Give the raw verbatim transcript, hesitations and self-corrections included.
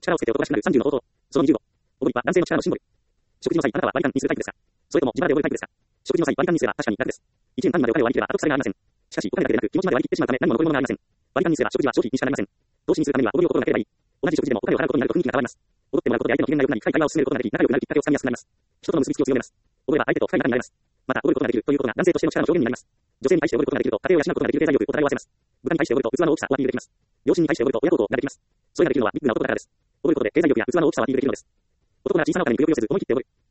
力をつけて男らしくなるさんじゅうの方法。そのにじゅうご。おごりは男性の力のシンボル。食事の際、あなたは割り勘にするタイプですか？それとも自腹で覚えるタイプですか？食事の際、割り勘にすれば確かに楽です。いちえん単位までお金を割り切れば後腐れがありません。しかし、お金だけでなく気持ちまで割り切ってしまうため何も残り物がありません。割り勘にすれば食事は消費にしかなりません。投資にするためにはおごりを心がければいい。同じ食事でもお金を払うことになると雰囲気が変わります。おごってもらうことで相手の機嫌が良くなり、深い会話を進めることができ、仲良くなるきっかけをつかみやすくなります。人との結びつきを強めます。おごれば相手と深い仲になれます。また、おごることができるということが男性としての力の表現になります。女性に対しておごることができると、家庭を養うことができる経済力を漂わせます。部下に対しておごると器の大きさをアピールできます。両親に対しておごると親孝行ができます。それができるのはビッグな男だからです。おごることで経済力や器の大きさをアピールできるのです。男が小さなお金にくよくよせず思い切っておごる。